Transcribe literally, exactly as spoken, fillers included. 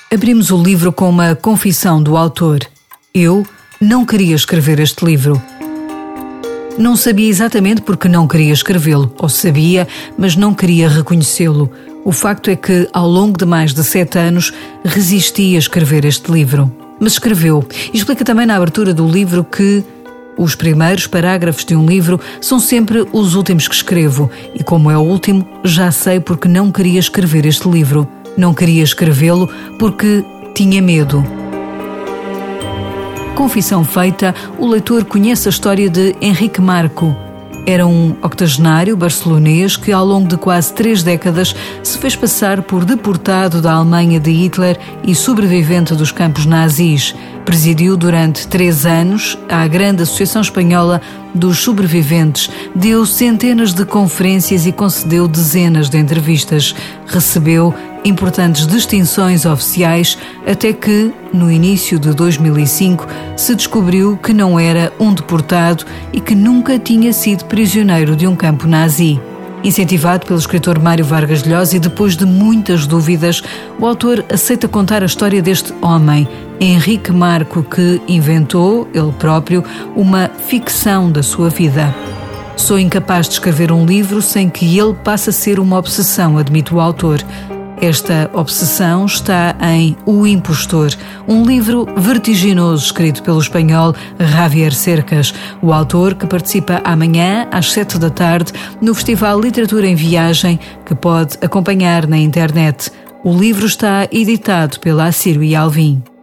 Abrimos o livro com uma confissão do autor. Eu não queria escrever este livro. Não sabia exatamente porque não queria escrevê-lo, ou sabia, mas não queria reconhecê-lo. O facto é que, ao longo de mais de sete anos, resisti a escrever este livro. Mas escreveu. E explica também na abertura do livro que os primeiros parágrafos de um livro são sempre os últimos que escrevo. E como é o último, já sei porque não queria escrever este livro. Não queria escrevê-lo porque tinha medo. Confissão feita, o leitor conhece a história de Henrique Marco. Era um octogenário barcelonês que, ao longo de quase três décadas, se fez passar por deportado da Alemanha de Hitler e sobrevivente dos campos nazis. Presidiu durante três anos a grande Associação Espanhola dos Sobreviventes, deu centenas de conferências e concedeu dezenas de entrevistas. Recebeu importantes distinções oficiais até que, no início de dois mil e cinco, se descobriu que não era um deportado e que nunca tinha sido prisioneiro de um campo nazi. Incentivado pelo escritor Mário Vargas Llosa e depois de muitas dúvidas, o autor aceita contar a história deste homem, Henrique Marco, que inventou, ele próprio, uma ficção da sua vida. Sou incapaz de escrever um livro sem que ele passe a ser uma obsessão, admite o autor. Esta obsessão está em O Impostor, um livro vertiginoso escrito pelo espanhol Javier Cercas, o autor que participa amanhã às sete da tarde no Festival Literatura em Viagem, que pode acompanhar na internet. O livro está editado pela Assírio e Alvim.